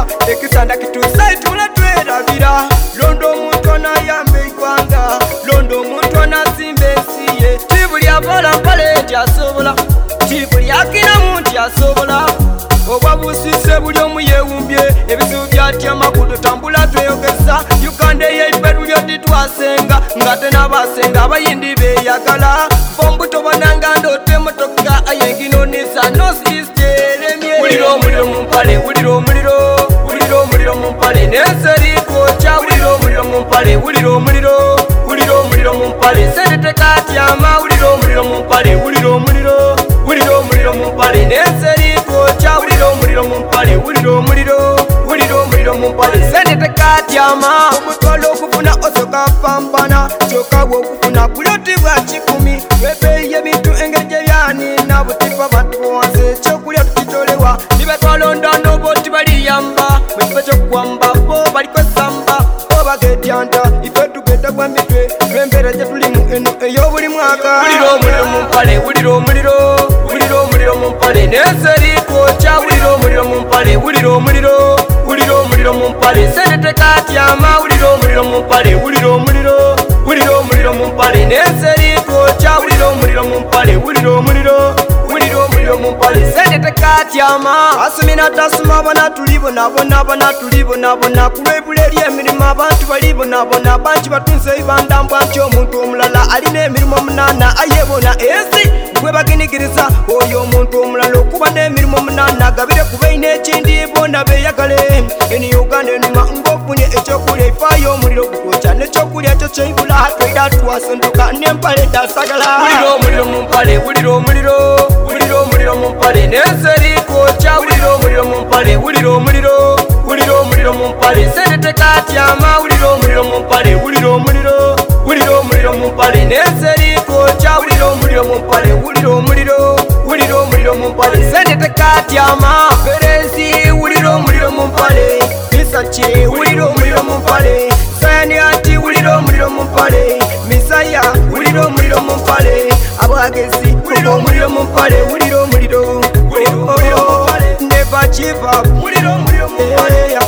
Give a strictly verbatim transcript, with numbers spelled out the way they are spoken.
tuliwa ekisanda kituusa tula twerabira londo omuntu anayamba eggwanga londo omuntu anazimba ensi ye si buli avala mpale nti asobola si buli akiramu nti asobola obwa busise buli omu yeewumbye ebizibu byatya amakuto tambula tweyogeza uganda ey'eibberu lyoti twasenga ngate n'abasenga abayindi beeyagala bombuto bananga ndoota emotoka ayenginonisa northeast eremye wulira omuliro mu mpale wulira omuliro wulira omuliro mu mpale n'enseri twokya wulira omuliro mu mpale wulira omuliro wulira omuliro mu mpale sente tekatyama wulira omuliro mu mpale wulira omuliro wulira omuliro mu mpale n'enseri twokya wulira omuliro mu mpale wulira omuliro wulira omuliro mu mpale sente tekatyama omutwalo okufuna osoka pambana kyokka bw'okufuna buloti bwa kikumi bebeeyi ebintu engeri gye byanina butipa bantu bowansi ekyokulya tukitolewa nibetwalonda n'obooti baliyamba mu kifo ky'okuwamba bo balikwesamba obagetyanta ife tugenda gwa mitwe lw'embeera gye tulimu eno ey'obuli mwaka wulira omuliro mu mpale wulira omuliro wulira omuliro mu mpale n'enseri twokya wulira omuliro mu mpale wulira omuliro wulira omuliro mu mpale sente tekatyama wulira omuliro mu mpale wulira omuliro wulira omuliro mu mpale n'enseri twokya wulira omuliro mu mpale wulira omuliro wulira omuliro mu mpale sente tekatyama asumi natasuma abana tulibonabonabona tulibonabona ku lw'ebula ery'emirimu abantu balibonabona bangi batunze ebibandambwa nti omuntu omulala alina emirimu omunaana ayebona ensi gwe baginigiriza oyo omuntu omulala okuba n'emirimu omunaana gabire kuba ina ekindi bona beeyagale eni uganda enuma ng'ofunye ekyokulya ifaayo omuliro gutwokya n'ekyokulya kyo kyeibula twera twasenduka n'empale tasagala wulira omuliro mu mpale wulira omuliro wulira omuliro mu mpale n'enseri twokya wulira omuliro mu mpale wulira omuliro wulira omuliro mu mpale sente tekatyama wulira omuliro mu mpale wulira omuliro wulira omuliro mu mpale n'enseri twokya wulira omuliro mu mpale wulira omuliro wulira omuliro mu mpale sente tekatyama perensi wulira omuliro mu mpale misachi wulira omuliro mu mpale sayani ati wulira omuliro mu mpale misaya wulira omuliro mu mpale abagezi wulira omuliro mu mpale wulira omuliro never give up wulira omuliro mu mpale